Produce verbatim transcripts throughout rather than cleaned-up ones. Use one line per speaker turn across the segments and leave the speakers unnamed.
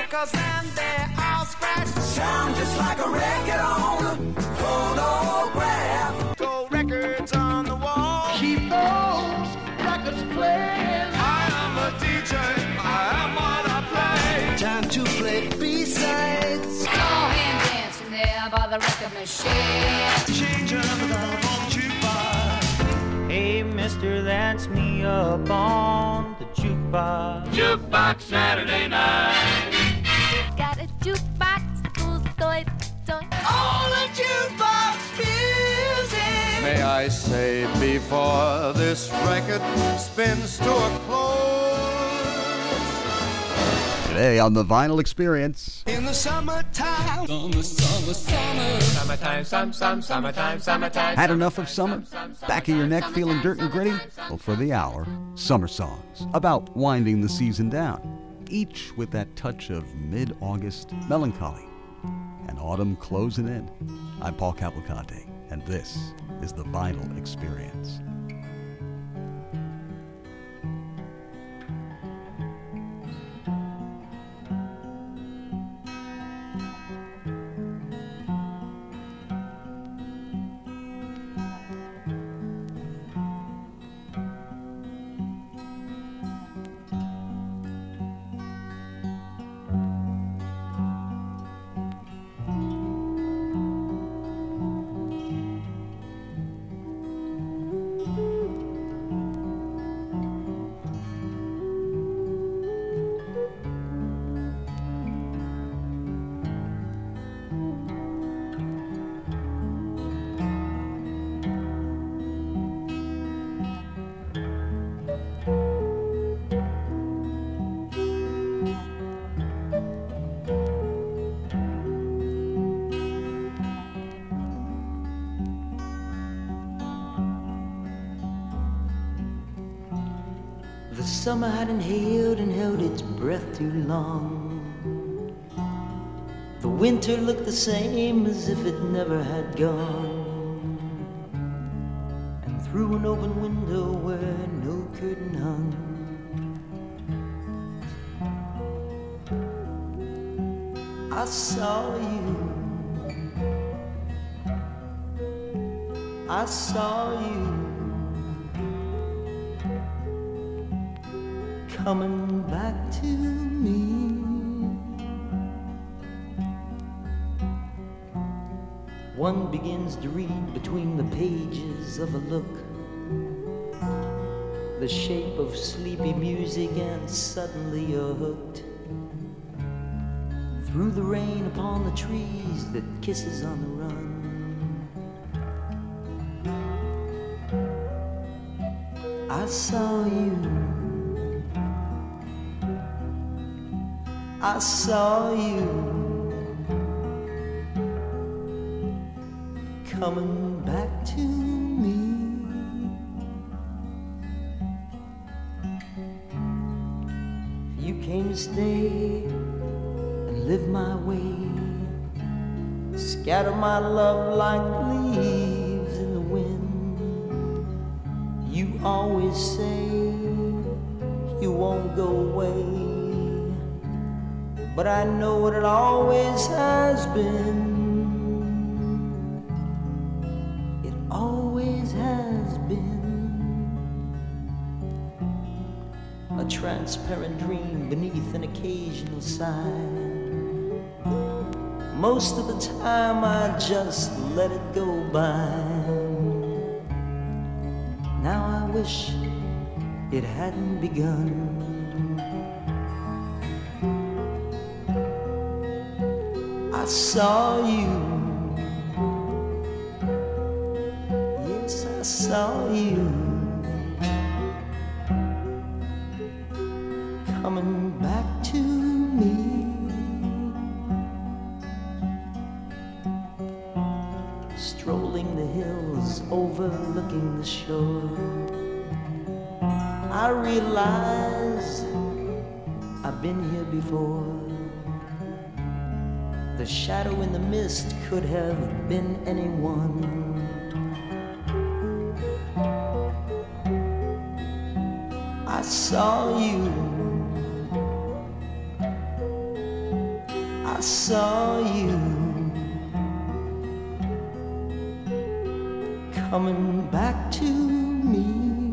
records and they're all scratched.
Sound just like a record on a phonograph.
Gold records on the wall.
Keep those records playing.
I am a D J, I am what I play.
Time to play B-sides.
Go and dancing there by the record machine.
Change up the telephone jukebox.
Hey, mister, that's me up on the jukebox.
Jukebox Saturday night.
Got a jukebox, who's going to
All the jukebox music.
May I say before this record spins to a close.
Today on the Vinyl Experience.
In the summertime.
Summer, summer, summer. Summertime, some, some, summertime, summertime.
Had enough of summer? Back of your neck feeling dirt and gritty? Well, for the hour, Summer Songs, about winding the season down, each with that touch of mid-August melancholy and autumn closing in. I'm Paul Cavalcante, and this is the Vinyl Experience.
The summer had inhaled and held its breath too long. The winter looked the same as if it never had gone. And through an open window where no curtain hung, I saw you. I saw you. Coming back to me. One begins to read between the pages of a look, the shape of sleepy music, and suddenly you're hooked. Through the rain upon the trees that kisses on the run, I saw you. I saw you coming back to me. You came to stay and live my way, scatter my love like leaves in the wind. You always say you won't go away, but I know what it always has been. It always has been a transparent dream beneath an occasional sigh. Most of the time I just let it go by. Now I wish it hadn't begun. I saw you, yes, I saw you coming back to me. Strolling the hills, overlooking the shore, I realize I've been here before. The shadow in the mist could have been anyone. I saw you, I saw you coming back to me.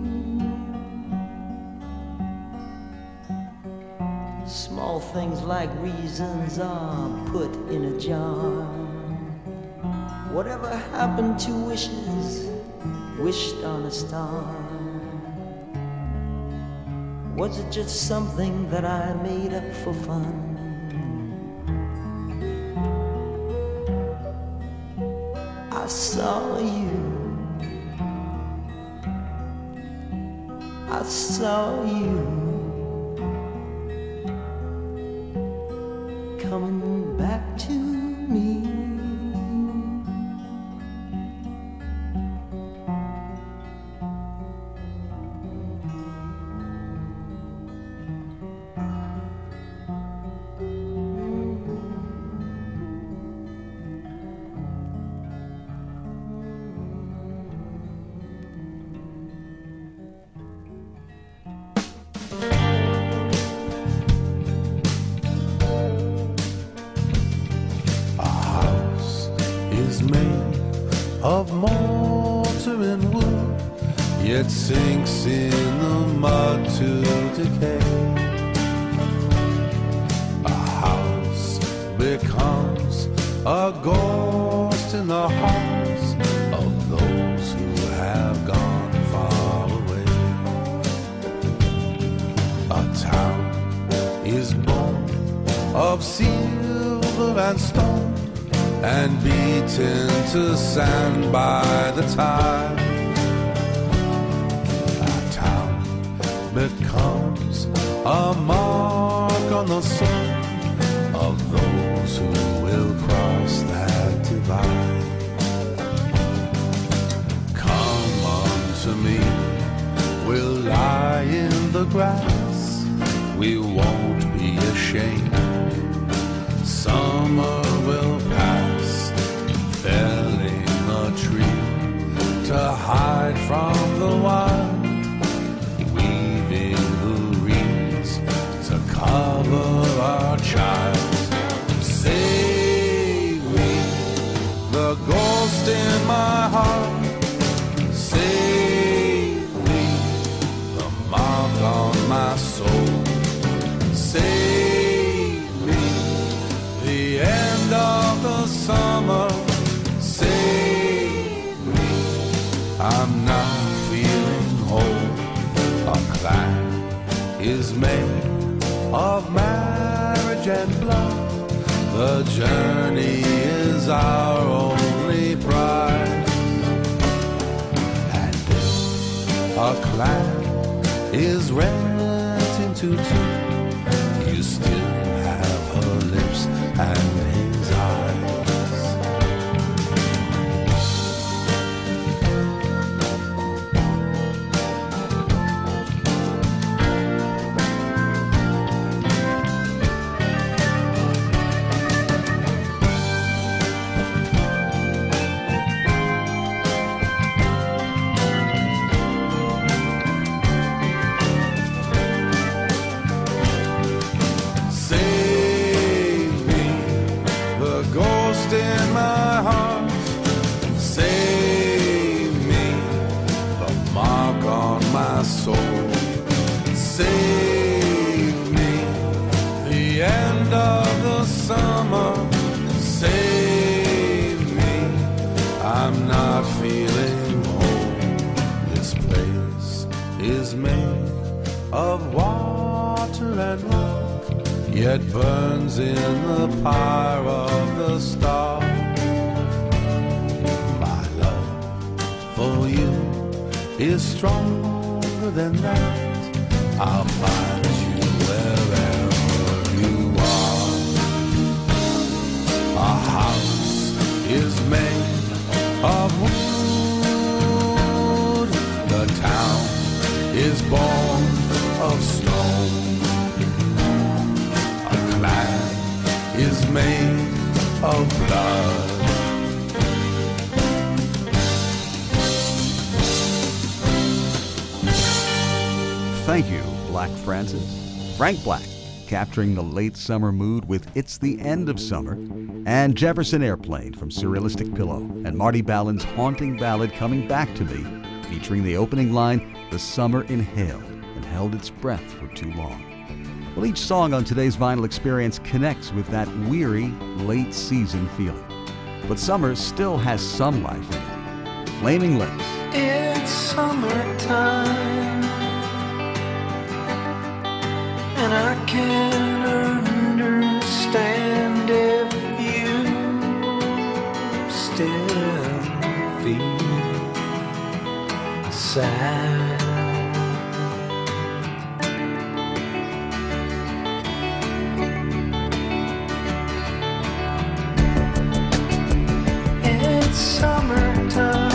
Small things like reasons are put in a jar. Whatever happened to wishes wished on a star? Was it just something that I made up for fun? I saw you, I saw you coming back to me.
Of mortar and wood, yet sinks in the mud to decay. A house becomes a ghost in the hearts of those who have gone far away. A town is born of silver and stone, and beaten to sand by the tide. A town becomes a mark on the soul of those who will cross that divide. Come unto me, we'll lie in the grass, we won't be ashamed. Summer will pass, felling a tree to hide from the wild, weaving the reeds to cover our child. Save me, the ghost in my heart. Save me, the mark on my soul. Save me, the end of the summer. Save me, I'm not feeling whole. A clan is made of marriage and blood. The journey is our only prize. And if a clan is rent into two, you still have her lips and his eyes. In my heart, save me, the mark on my soul. Save me, the end of the summer. Save me, I'm not feeling whole. This place is made of water and rock, yet burns in the pyre of the star. My love for you is stronger than that. I'll find you wherever you are. A house is made of wood. The town is born of stone. Is made of blood.
Thank you, Black Francis. Frank Black, capturing the late summer mood with It's the End of Summer, and Jefferson Airplane from Surrealistic Pillow, and Marty Ballin's haunting ballad Coming Back to Me, featuring the opening line, The Summer Inhaled and Held Its Breath for Too Long. Well, each song on today's Vinyl Experience connects with that weary, late season feeling. But summer still has some life in it. Flaming Lips.
It's summertime, and I can understand if you still feel sad. It's summertime.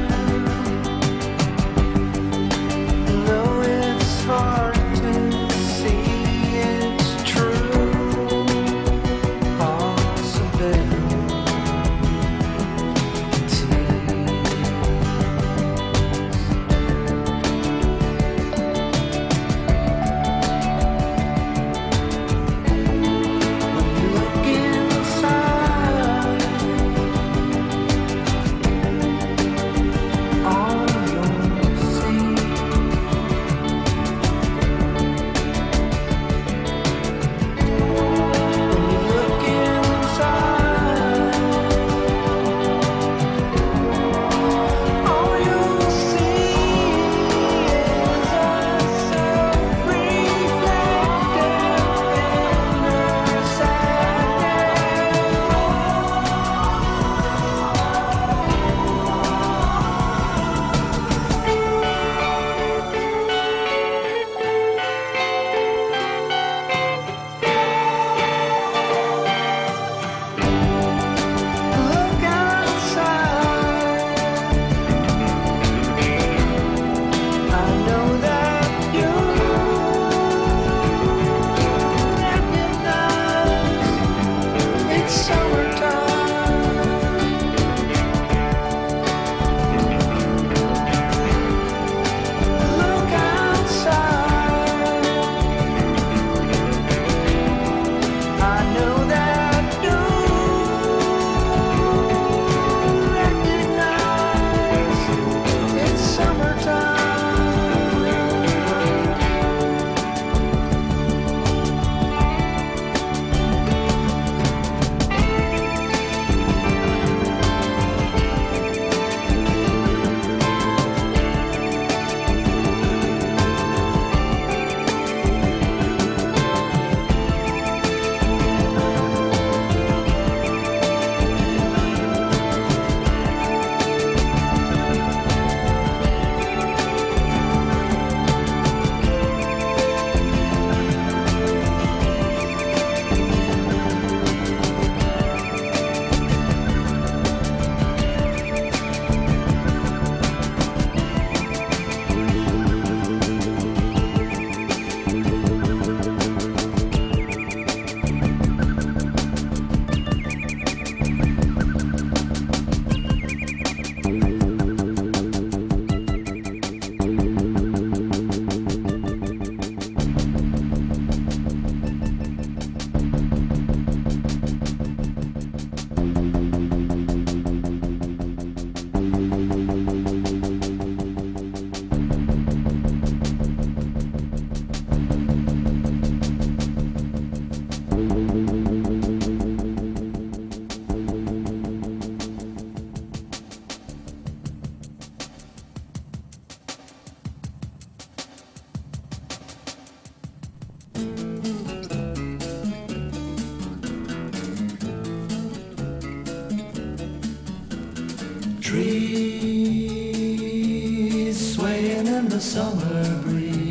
Trees swaying in the summer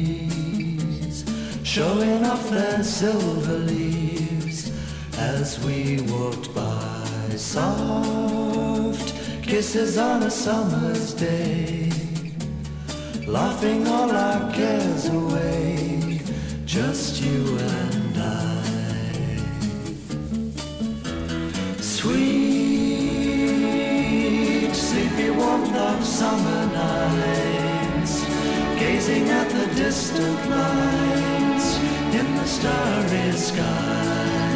breeze, showing off their silver leaves as we walked by. Soft kisses on a summer's day, laughing all our cares away, just you and I. Sweet, sleepy warmth of summer nights, gazing at the distant lights in the starry sky.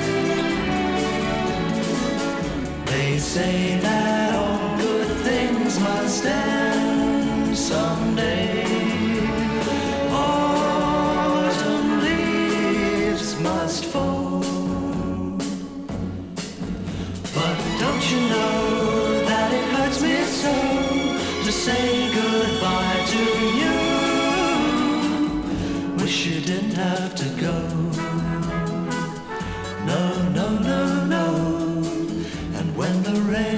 They say that all good things must end someday. Autumn leaves must fall. But don't you know that it hurts me so to say goodbye to you? Wish you didn't have to go. No, no, no, no. And when the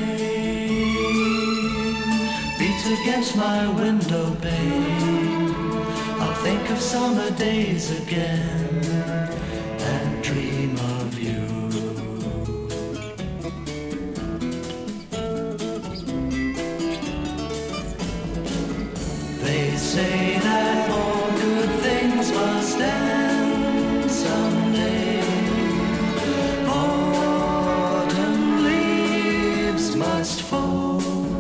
rain beats against my window pane, I'll think of summer days again and dream of you. They say that all good things must end someday. Autumn leaves must fall.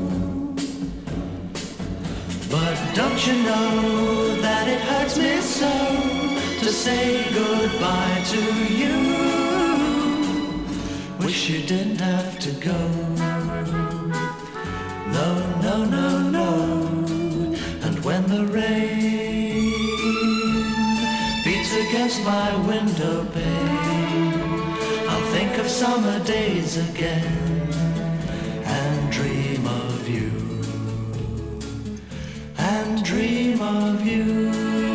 But don't you know that it hurts me so to say goodbye to you? Wish you didn't have to go. No, no, no, no. And when the rain beats against my window pane, I'll think of summer days again and dream of you. And dream of you.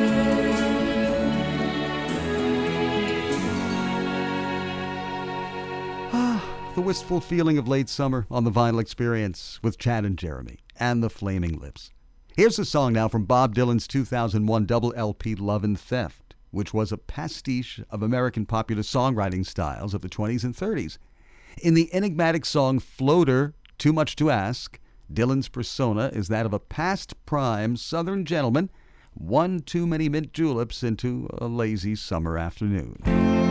Ah, the wistful feeling of late summer on the Vinyl Experience with Chad and Jeremy and the Flaming Lips. Here's a song now from Bob Dylan's two thousand one double L P Love and Theft, which was a pastiche of American popular songwriting styles of the twenties and thirties. In the enigmatic song Floater, Too Much to Ask, Dylan's persona is that of a past prime Southern gentleman, one too many mint juleps into a lazy summer afternoon.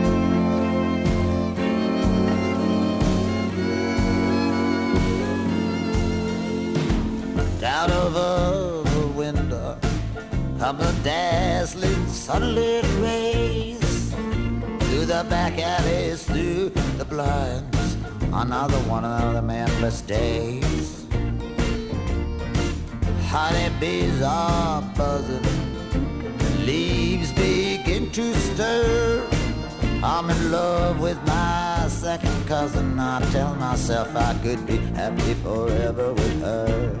Out over the window come the dazzling sunlit rays, through the back alleys, through the blinds, another one of the manless days. Honeybees are buzzing, leaves begin to stir. I'm in love with my second cousin. I tell myself I could be happy forever with her.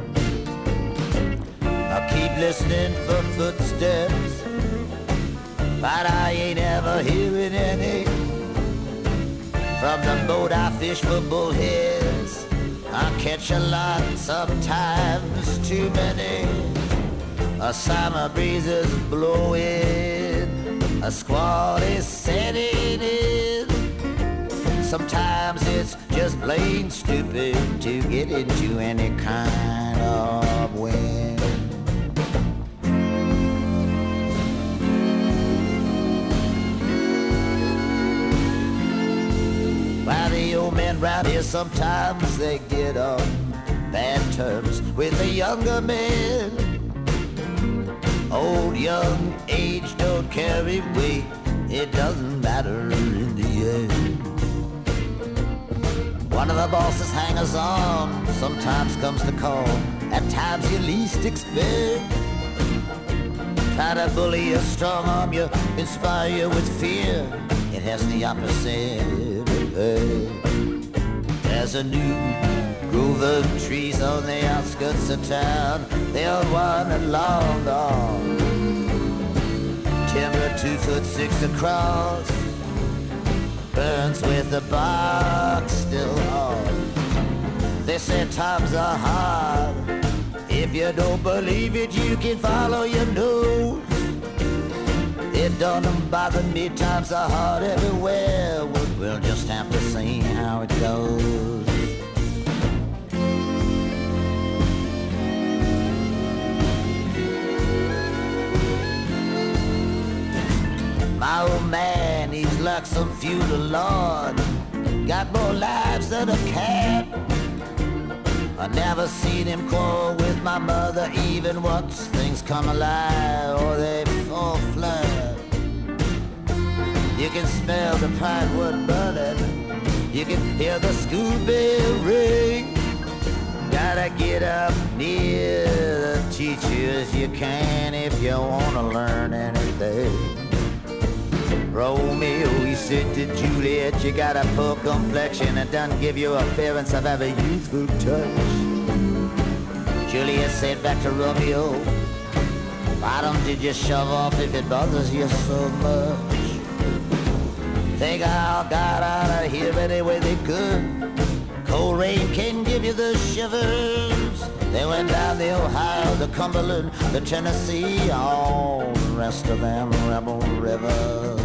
I keep listening for footsteps, but I ain't ever hearing any. From the boat I fish for bullheads, I catch a lot, sometimes too many. A summer breeze is blowing, a squall is setting in. Sometimes it's just plain stupid to get into any kind of wind. While the old men round here sometimes they get on bad terms with the younger men. Old, young, age don't carry weight, it doesn't matter in the end. One of the bosses hangers on sometimes comes to call at times you least expect. Try to bully you, strong arm you, inspire you with fear, it has the opposite effect. There's a new grove of trees on the outskirts of town, the old one that long gone. Timber two foot six across, burns with the bark still on. They say times are hard, if you don't believe it you can follow your nose. It don't bother me, times are hard everywhere, we'll just have to see how it goes. My old man, he's like some feudal lord, got more lives than a cat. I never seen him quarrel with my mother even once. Things come alive or they fall flat. You can smell the pine wood burning. You can hear the school bell ring. Gotta get up near the teachers you can if you wanna learn anything. Romeo, he said to Juliet, you got a poor complexion and doesn't give you appearance of having youthful touch. Juliet said back to Romeo, why don't you just shove off if it bothers you so much? They all got out of here any way they could. Cold rain can give you the shivers. They went down the Ohio, the Cumberland, the Tennessee, all the rest of them rebel rivers.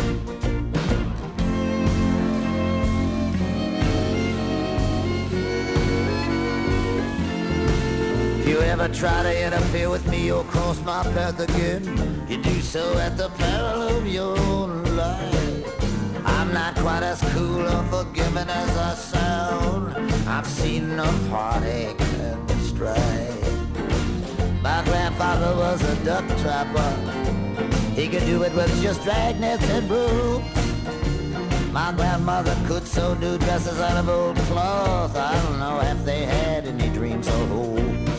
If you ever try to interfere with me or cross my path again, you do so at the peril of your own life. I'm not quite as cool or forgiving as I sound. I've seen enough heartache and strife. My grandfather was a duck trapper. He could do it with just drag nets and ropes. My grandmother could sew new dresses out of old cloth. I don't know if they had any dreams or hopes.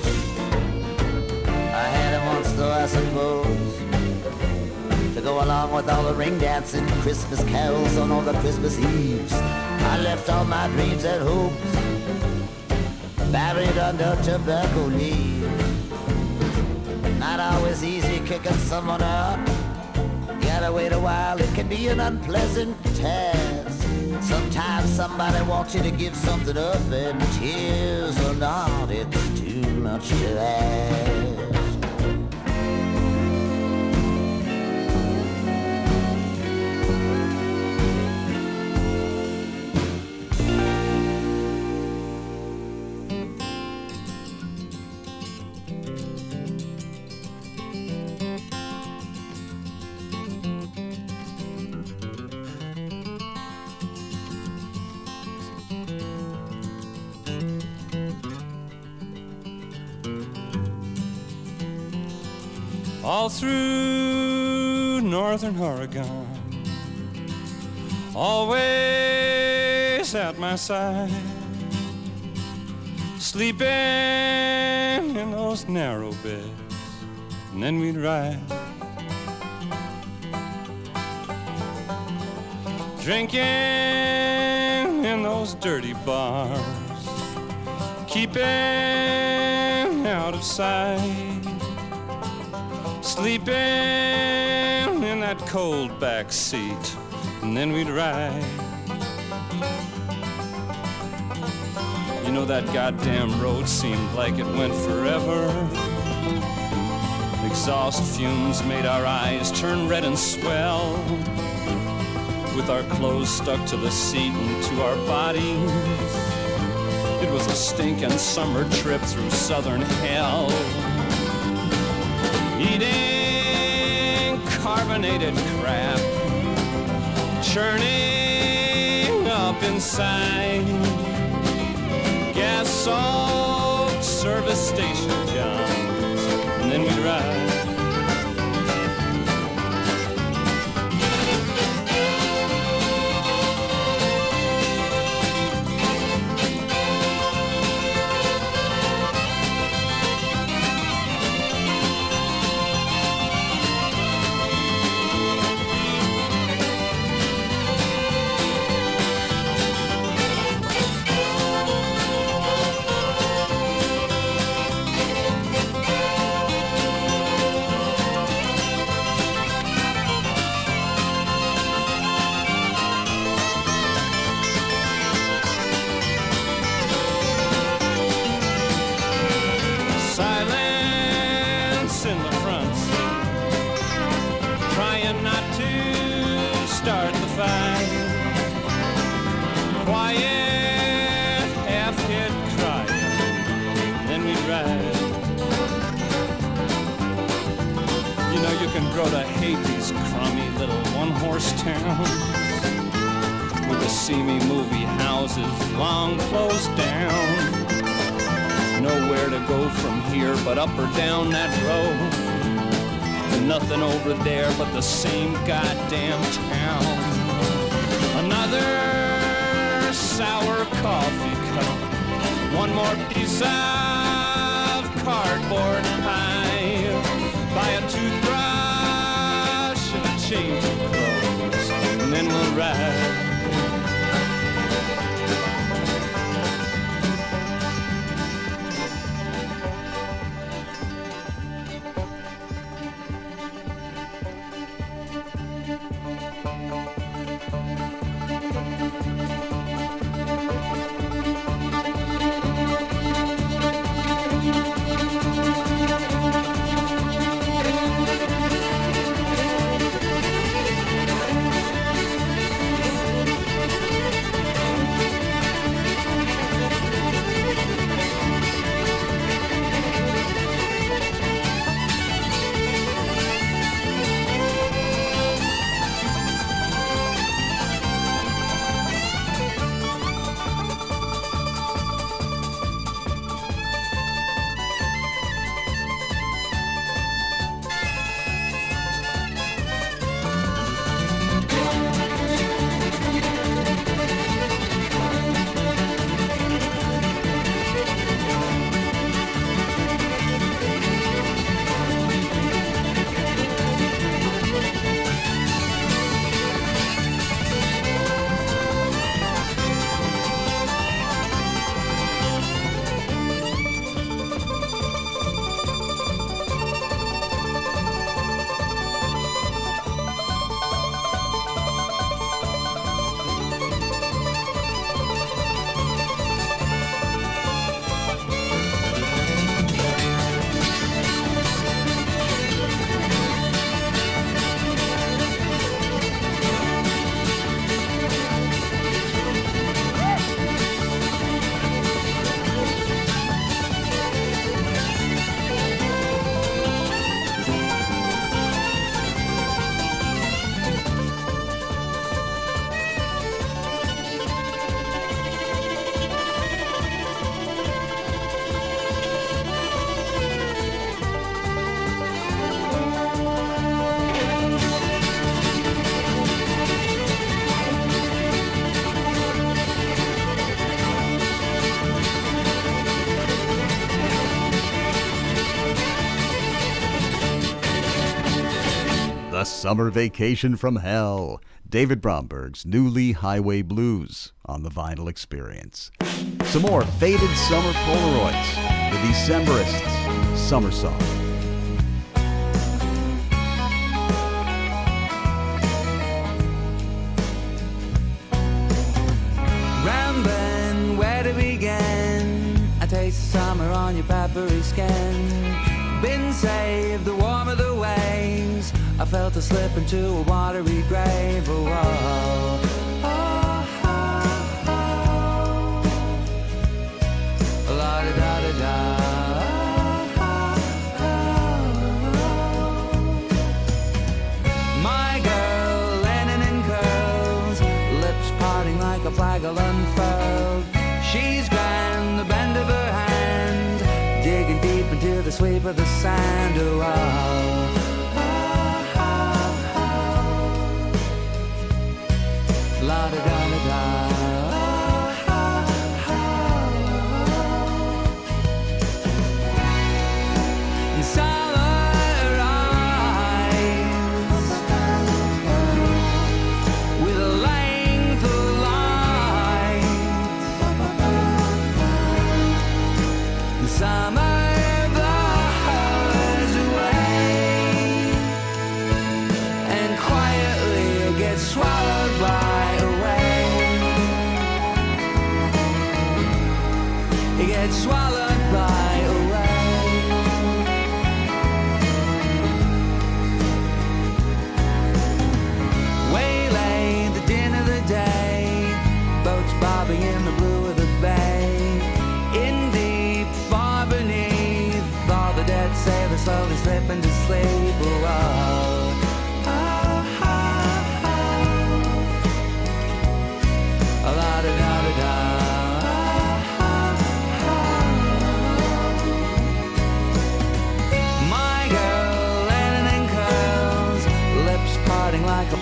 I had it once though, I suppose, to go along with all the ring dancing, Christmas carols on all the Christmas Eves. I left all my dreams and hopes buried under tobacco leaves. Not always easy kicking someone out. Gotta wait a while, it can be an unpleasant task. Sometimes somebody wants you to give something up, and tears or not, it's too much to ask.
All through northern Oregon, always at my side, sleeping in those narrow beds, and then we'd ride, drinking in those dirty bars, keeping out of sight, sleeping in that cold back seat, and then we'd ride. You know, that goddamn road seemed like it went forever. Exhaust fumes made our eyes turn red and swell. With our clothes stuck to the seat and to our bodies, it was a stinking summer trip through southern hell. Eating carbonated crap, churning up inside, gas-soaked service station johns, and then we'd ride. Grow to hate these crummy little one-horse towns with the seamy movie houses long closed down. Nowhere to go from here but up or down that road. Nothing over there but the same goddamn town. Another sour coffee cup, one more piece of cardboard pie, buy a toothbrush and a change of clothes, and then we'll ride.
The Summer Vacation from Hell, David Bromberg's New Lee Highway Blues on the Vinyl Experience. Some more faded summer Polaroids, the Decemberists' Summer Song.
Rambling, where to begin? I taste the summer on your peppery skin. Been saved, the warmer the waves. I felt a slip into a watery grave. Oh, oh, oh, oh, oh. La da da da da. My girl, linen in curls, lips parting like a flag unfurled. She's grand, the bend of her hand, digging deep into the sweep of the sand. Oh, oh. La da da da da. And summer eyes with a length of light. And summer blows away, and quietly it gets swallowed by. Swallowed by a wave. Waylay, the din of the day, boats bobbing in the blue of the bay. In deep, far beneath, all the dead sailors slowly slip into sleep. Oh, oh, oh, oh. La da da da da.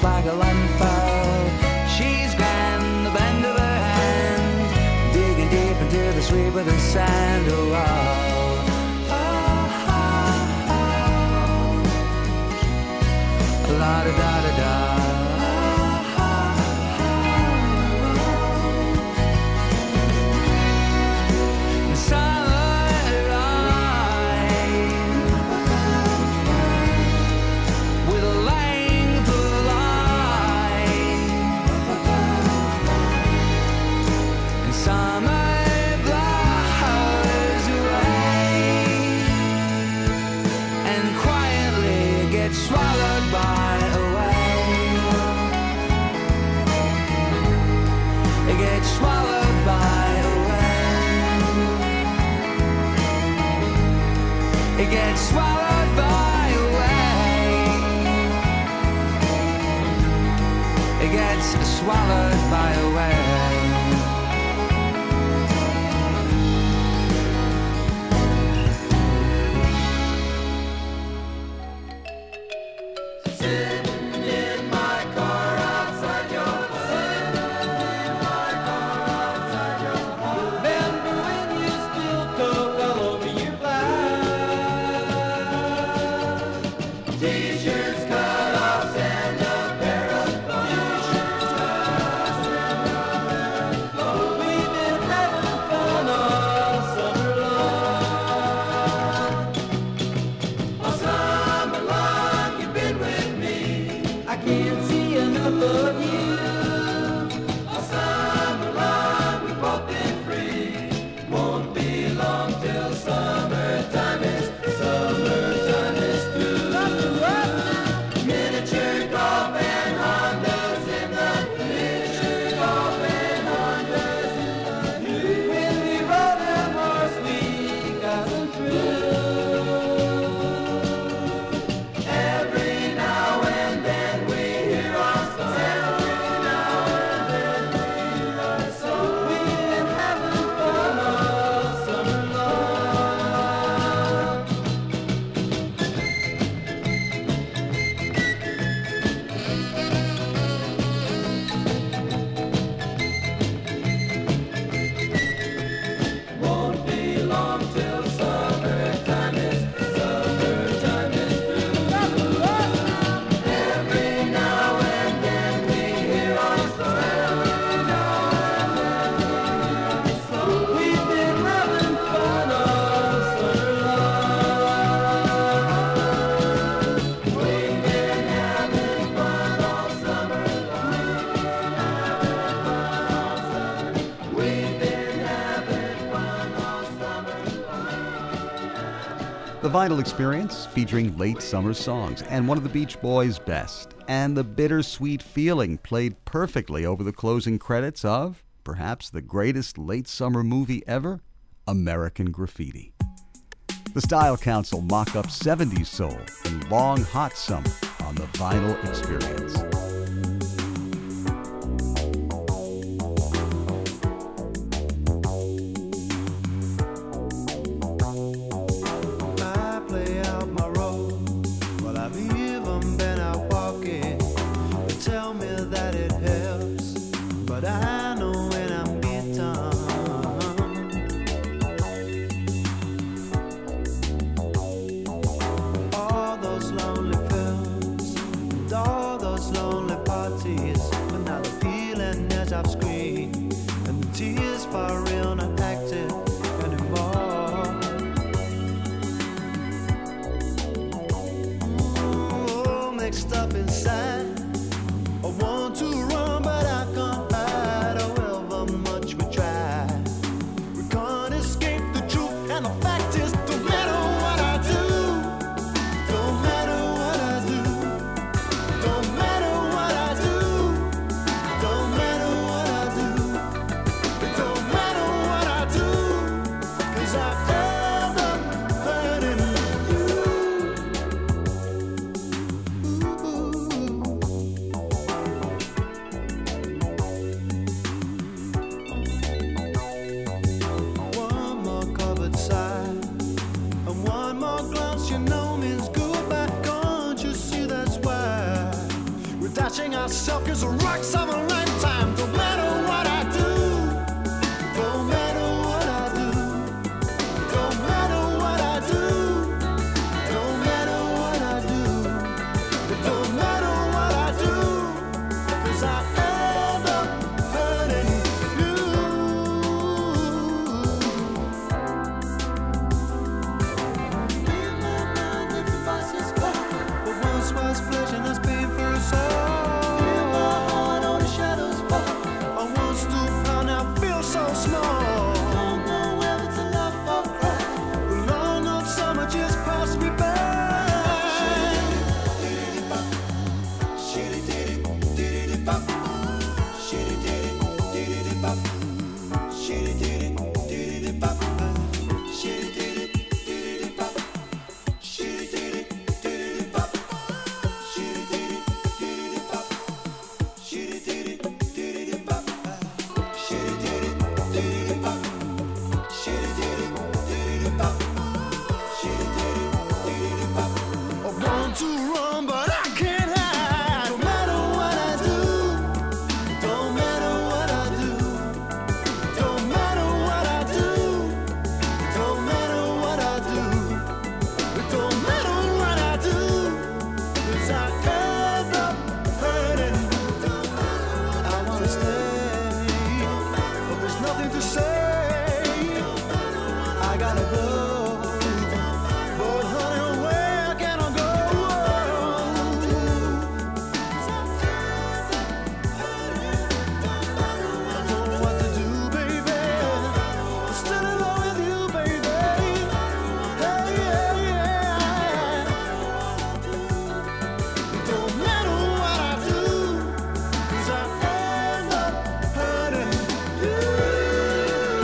like a landfall. She's grand, the bend of her hand, digging deep into the sweep of the sand. Oh, oh, oh, oh. La da da da da. Swallowed by a wave. It gets swallowed by a wave. It gets swallowed by a wave. It gets swallowed by a wave.
The Vinyl Experience, featuring late summer songs and one of the Beach Boys' best, and the bittersweet feeling played perfectly over the closing credits of perhaps the greatest late summer movie ever, American Graffiti. The Style Council mock-up seventies soul in Long Hot Summer on the Vinyl Experience.
Do is a rock summer lifetime. Don't matter what I do. Don't matter what I do. Don't matter what I do. Don't matter what I do. It don't matter what I do. 'Cause I end up hurting you. In my mind, every voice is gone. But once was pleasure, that's pain for us all. In my heart, all the shadows fall. I once stood proud, now feel so small. Don't know whether to laugh or cry. The long of summer just passed me by. I want to run, but I can't hide. No matter what I do, don't matter what I do, don't matter what I do, don't matter what I do, it don't matter what I do, 'cause I end up hurting. I wanna stay, but there's nothing to say. I gotta go. But honey, where can I go? I don't know what to do, baby. I'm still in love with you, baby. Hey, yeah, yeah. It don't matter what I do, 'cause I end up hurting you.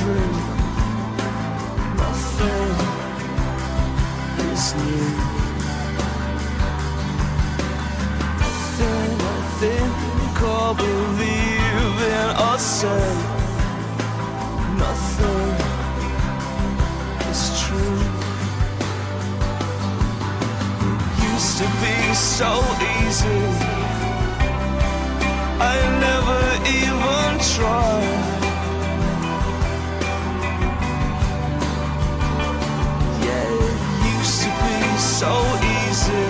true. Nothing is new. Nothing I think or believe in or say. Nothing is true. It used to be so easy. I never even tried. Yeah, it used to be so easy.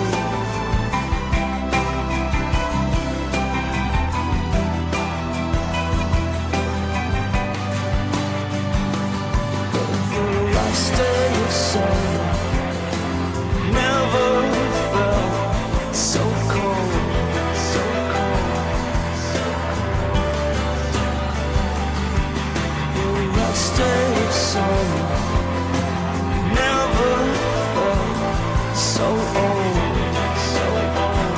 But the last day of summer never felt so cold, so cold. Last day of summer never felt so old, so old.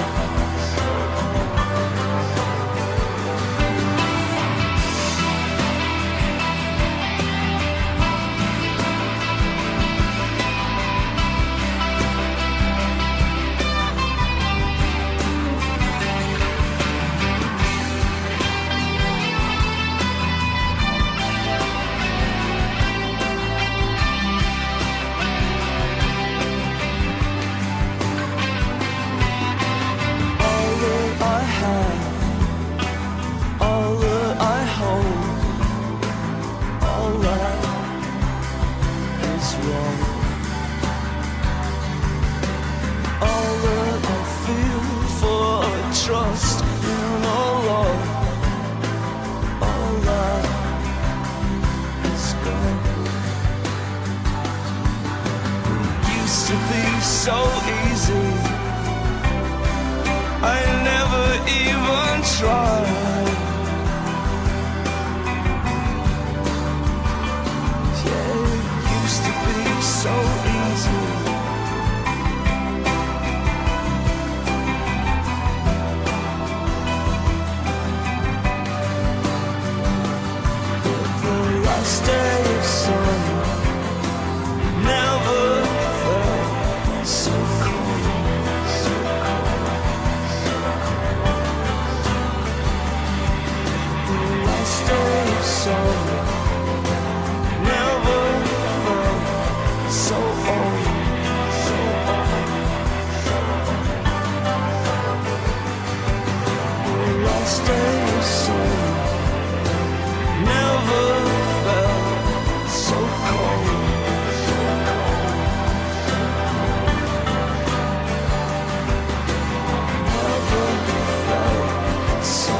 All that I have, all that I hold, all that is wrong. All that I feel for trust in all love, all that is gone. It used to be so easy. I never even tried. Yeah, it used to be so easy. But the last day of summer never felt so cold, so cold. Last day of summer never felt so old, so old. Last day of summer never felt so cold, so cold. Never felt so.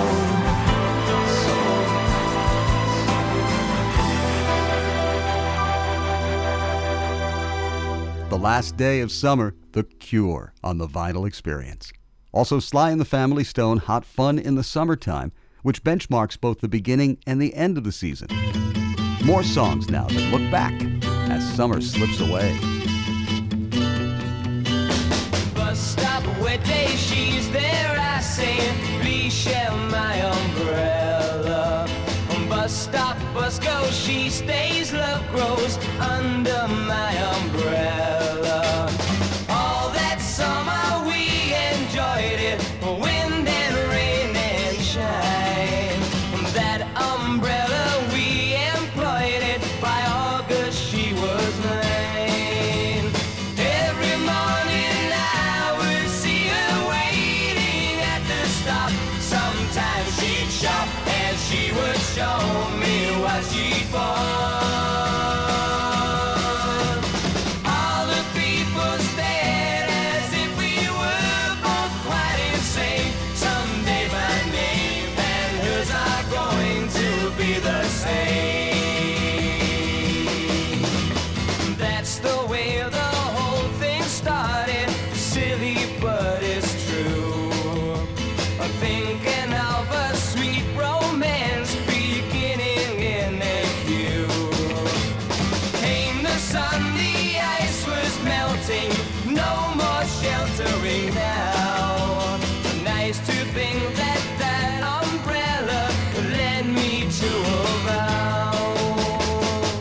The Last Day of Summer, The Cure on the Vinyl Experience. Also Sly and the Family Stone, Hot Fun in the Summertime, which benchmarks both the beginning and the end of the season. More songs now that look back as summer slips away.
Bus stop, wet day, she's there, I say, please share my umbrella. Bus stop, bus goes, she stays, love grows under my umbrella. All that summer we enjoyed it, wind and rain and shine. That umbrella we employed it, by August she was mine. Every morning I would see her waiting at the stop. Sometimes she'd shop and she would show me what she bought. All the people stared as if we were both quite insane. Someday my name and hers are going to be the same. That's the way the whole thing started. Silly, but it's true. Thinking of a sweet romance beginning in a queue. Came the sun, the ice was melting, no more sheltering now. Nice to think that that umbrella led me to a vow.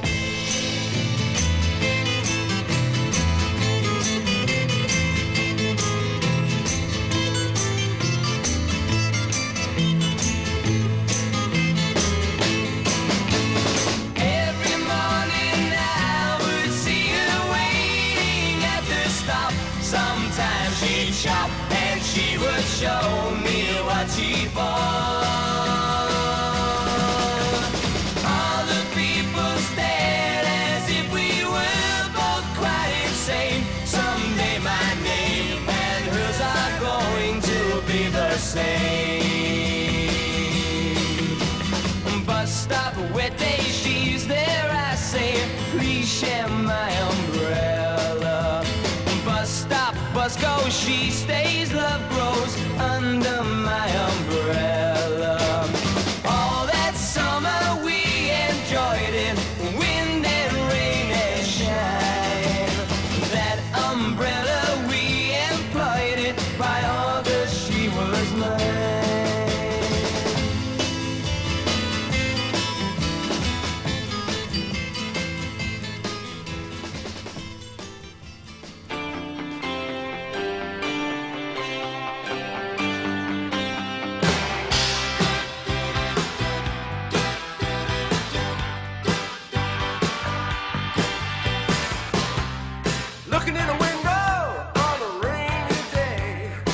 tree shop, and she would show me what she bought. All the people stared as if we were both quite insane. Someday my name and hers are going to be the same. Bus stop, wet day, she's there, I say, please share my umbrella. Bus stop, bus goes, she stays, love grows under my umbrella. All that summer we enjoyed it, wind and rain and shine. That umbrella we employed it, by August she was mine.
Looking in a window on a rainy day.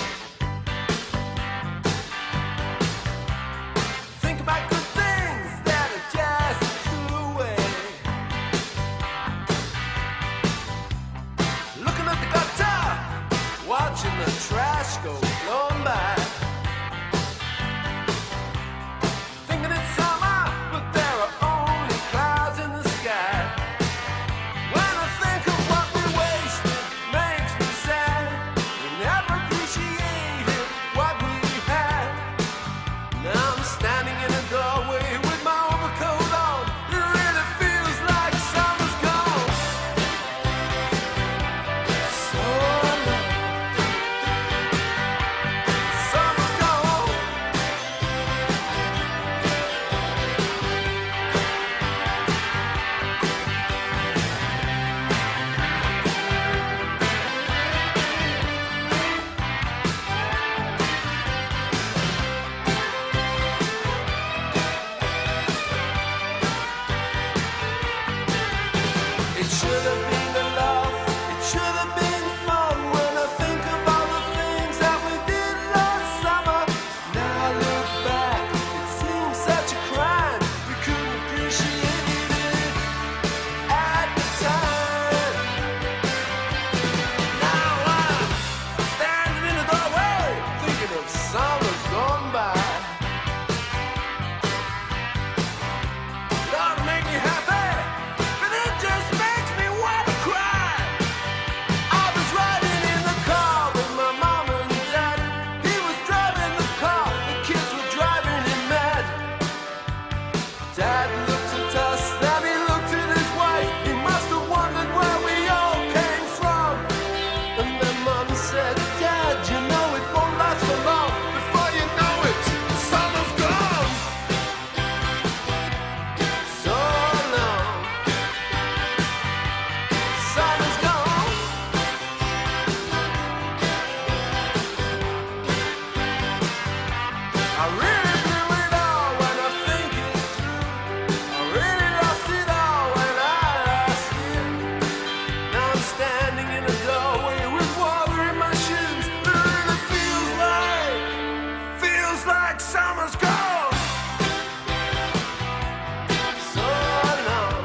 Think about good things that are just threw away. Looking at the gutter, watching the trash go flowing by. Thinking it's summer, but there are only clouds in the sky. When I think of what we wasted, makes me sad. We never appreciated what we had. Now I'm standing in a doorway with my overcoat on. It really feels like summer's gone. So long. Summer's gone. It should have been a love, it should have been fun. When I think of all the things that we did last summer, now I look back, it seems such a crime. We couldn't appreciate it at the time. Now I'm standing in the doorway, thinking of summers gone by. It ought to make me happy, but it just makes me want to cry. I was riding in the car with my mom and dad. He was driving the car, the kids were driving him mad. Dad looked at us, then he looked at his wife. He must have wondered where we all came from. And then Mom said, Dad, you know it won't last for long. Before you know it, the summer's gone. So long. Summer's gone. I really blew it all when I think it through. I really lost it all when I lost you. Now I'm standing in a doorway with water in my shoes. It really feels like, feels like summer's gone. So long.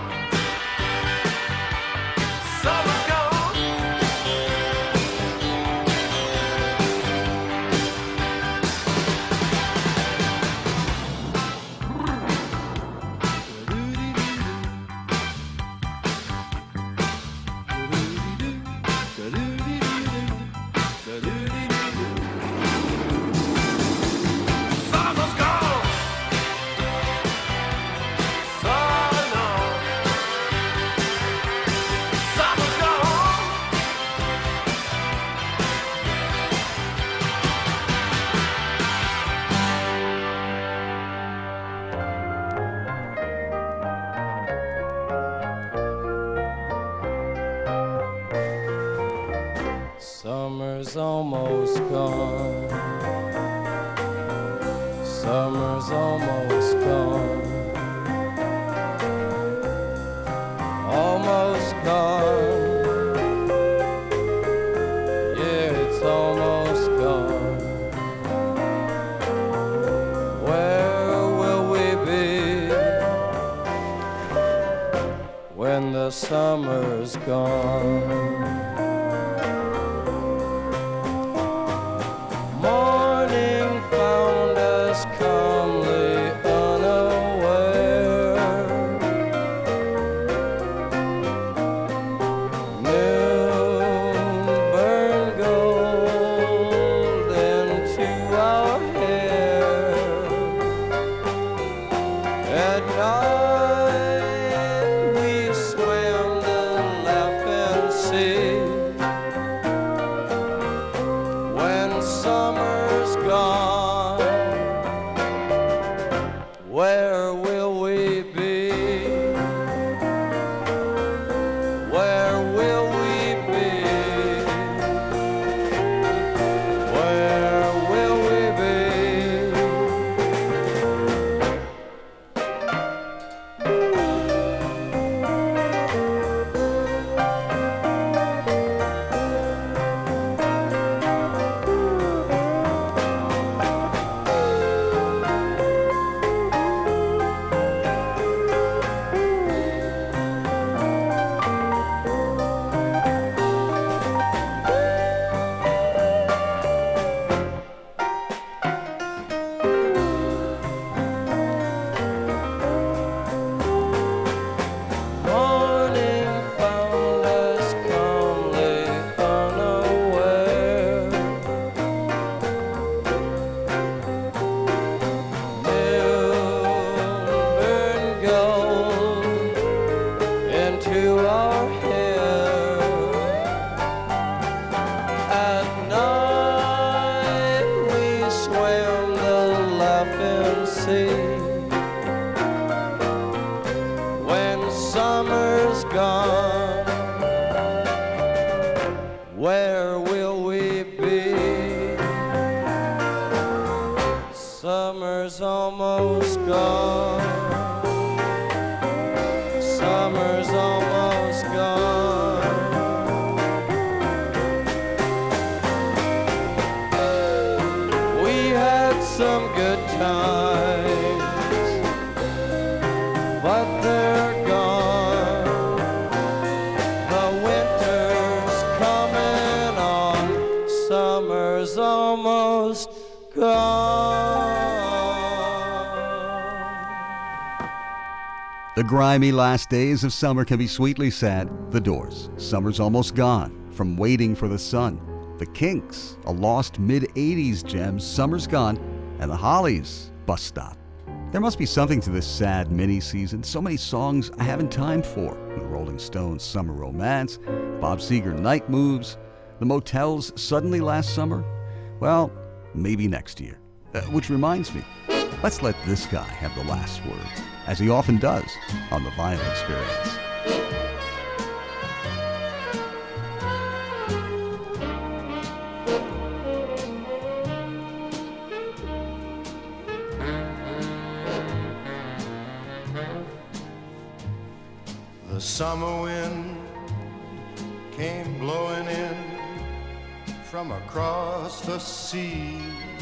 Summer's gone. Summer's gone. So long. Summer's gone.
Summer's almost gone. Summer's almost gone. Almost gone. Yeah, it's almost
summer's gone. Morning found us calmly unaware. Moon burned gold into our hair. At night we swam the laughing sea. When summer's gone, where will we be? Where will we be? Where will we be? Morning found us calmly unaware. Moon burned gold into our hair. At night we swam the laughing sea. When summer's gone, where will we be? Summer's almost gone. Summer's almost gone. We had some good times, but they're gone. The winter's coming on, summer's almost gone.
The grimy last days of summer can be sweetly sad. The Doors, Summer's Almost Gone, from Waiting for the Sun. The Kinks, a lost mid-eighties gem, Summer's Gone. And the Hollies, Bus Stop. There must be something to this sad mini-season. So many songs I haven't time for. The Rolling Stones' Summer Romance, Bob Seger, Night Moves, the Motels' Suddenly Last Summer. Well, maybe next year. Uh, which reminds me, let's let this guy have the last word, as he often does on The Vinyl Experience.
The summer wind came blowing in from across the sea.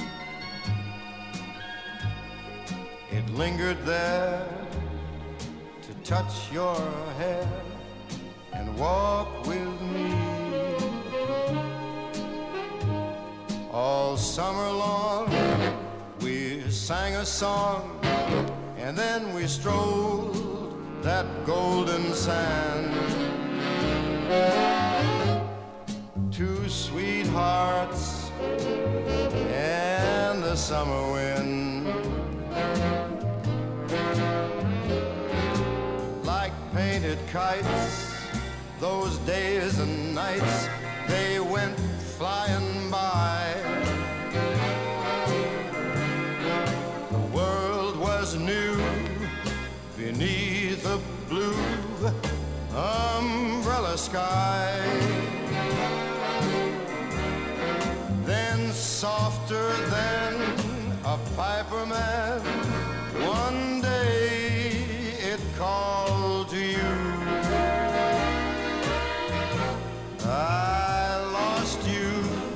It lingered there to touch your hair and walk with me. All summer long we sang a song, and then we strolled that golden sand. Two sweethearts and the summer wind, like painted kites, those days and nights, they went flying by. The world was new beneath a blue umbrella sky. Then softer than a piper man, one day it called to you. I lost you,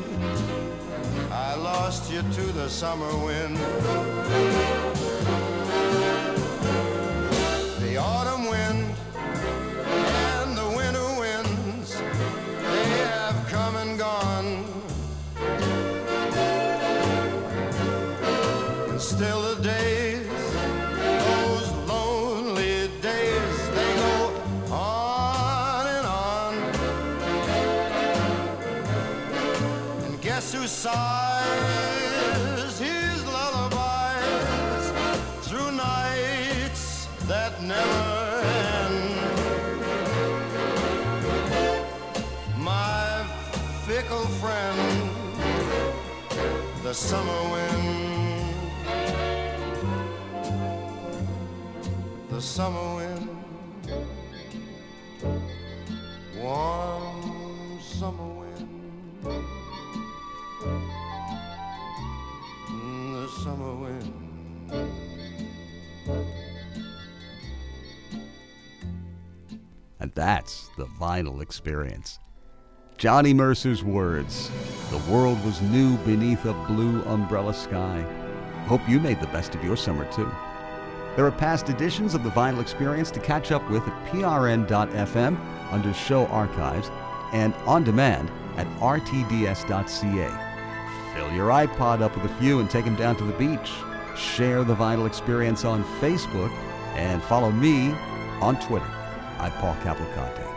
I lost you to the summer wind. The autumn wind and the winter still the days, those lonely days, they go on and on. And guess who sighs his lullabies through nights that never end? My fickle friend, the summer wind, the summer wind, warm summer wind, the summer wind.
And that's the vinyl experience. Johnny Mercer's words, "The world was new beneath a blue umbrella sky." Hope you made the best of your summer too. There are past editions of the Vinyl Experience to catch up with at p r n dot f m under Show Archives and on demand at r t d s dot c a. Fill your iPod up with a few and take them down to the beach. Share the Vinyl Experience on Facebook and follow me on Twitter. I'm Paul Cavalcante.